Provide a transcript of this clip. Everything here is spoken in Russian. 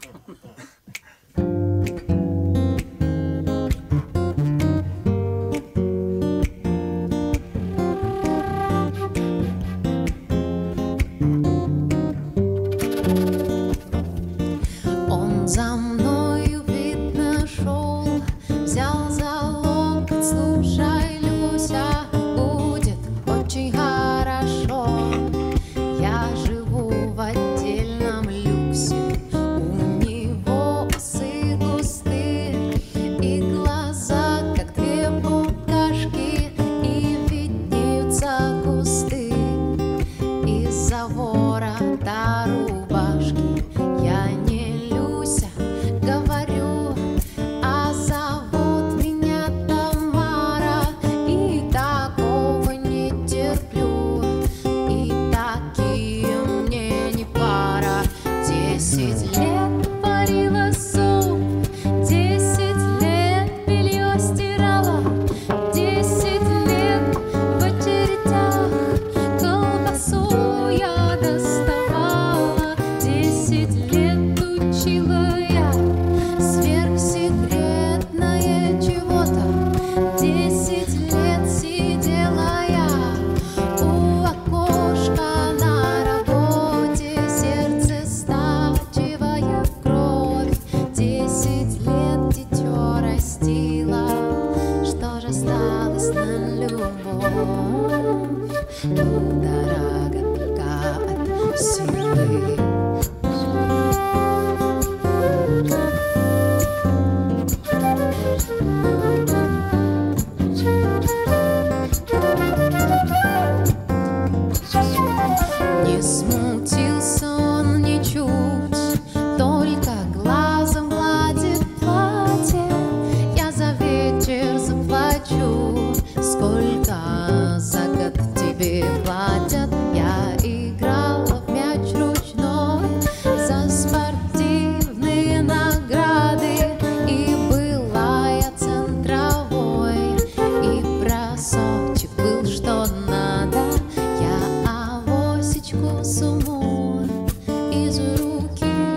Он за мною, видно, шел, взял за локоть, слушай, Люся, будет очень хорошо. Я живу в отдельном люксе, у него усы густые и глаза, как две букашки, и виднеются кусты из-за ворота рубашки. Я не Люся, говорю, а зовут меня Тамара, и такого не терплю, и такие мне не пара. 10 лет варила суп, 10 лет белье стирала, 10 лет в очередях колбасу я доставала, 10 лет учила я сверхсекретное чего-то, 10 лет сидела я у окошка на работе, сердце стачивая кровь, 10 лет дитё растила. Что же осталось на любовь? Тут дорога только от силы. Не смутился он ничуть, только глазом гладит платье. Я за вечер заплачу, сколько за год тебе платят. Я играла в мяч ручной за спортивные награды, и была я центровой, и бросочек был что надо. Я авосечку суму из руки